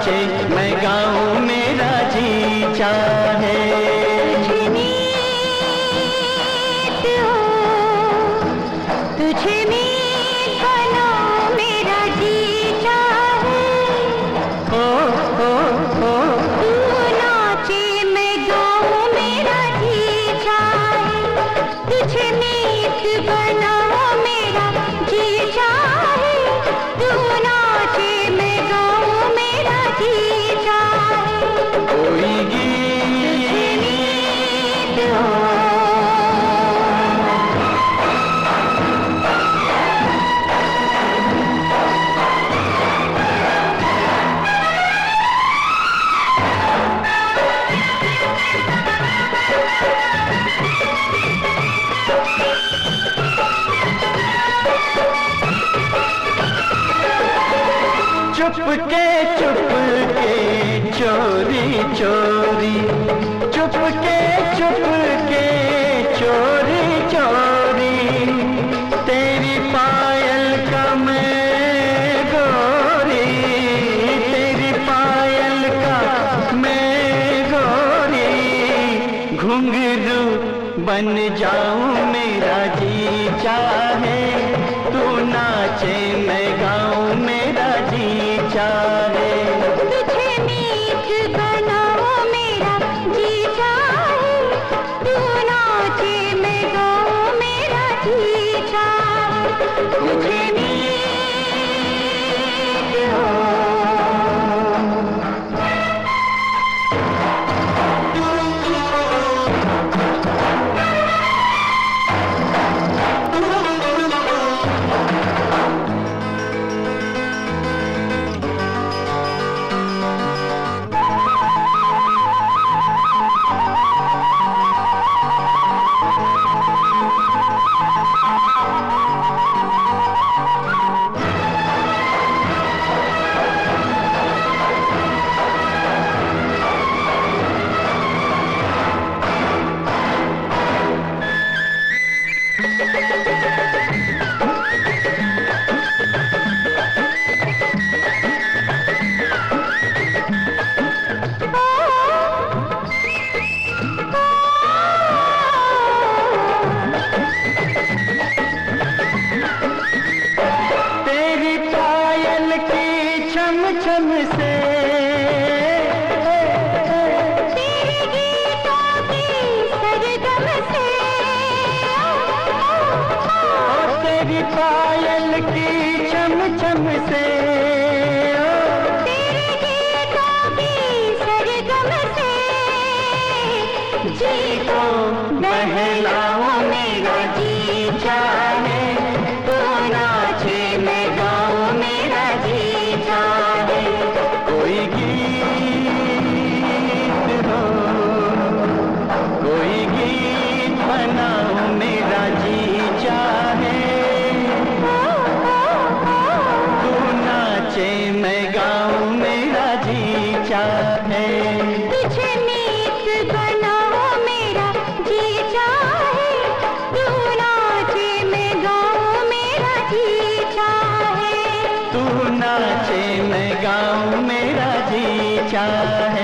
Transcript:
नाचे मैं गाऊं मेरा जी चाहे। तुझे मीत बनाऊं मेरा जी चाहे। ओ ओ ओ तू नाचे मैं गाऊं मेरा जी चाहे। तुझे मीत बनाऊं मेरा जी चाहे। तू नाचे मैं गाऊं मेरा जी चाहे। कोई गीत हो चुपके चुपके चोरी चोरी, चुपके चुपके चोरी चोरी, तेरी पायल का मैं गोरी, तेरी पायल का मैं गोरी, घुंघरू बन जाऊं मेरा जी चाहे। तू नाचे मैं गाऊं मेरा जी चाहे। तुझे मीत बनाओ मेरा जी चाहे। तू नाचे मैं गाऊं मेरा जी चाहे। तुझे मीत हो छम से, तेरे गीतों की सरगम से, और तेरी पायल की छम छम से, तेरे गीतों की सरगम से, जी को बहलाओ मेरा जी चाहे। तू नाचे मैं गाऊं मेरा जी चाहे। कोई गीत हो, कोई गीत बनाओ मेरा जी चाहे। तू नाचे मैं गाऊं मेरा जी चाहे। तुझे मीत बनाओ मेरा जी चाहे। तू नाचे मैं गाऊं मेरा जी चाहे। तू नाचे मैं गाऊं मेरा जी चाहे।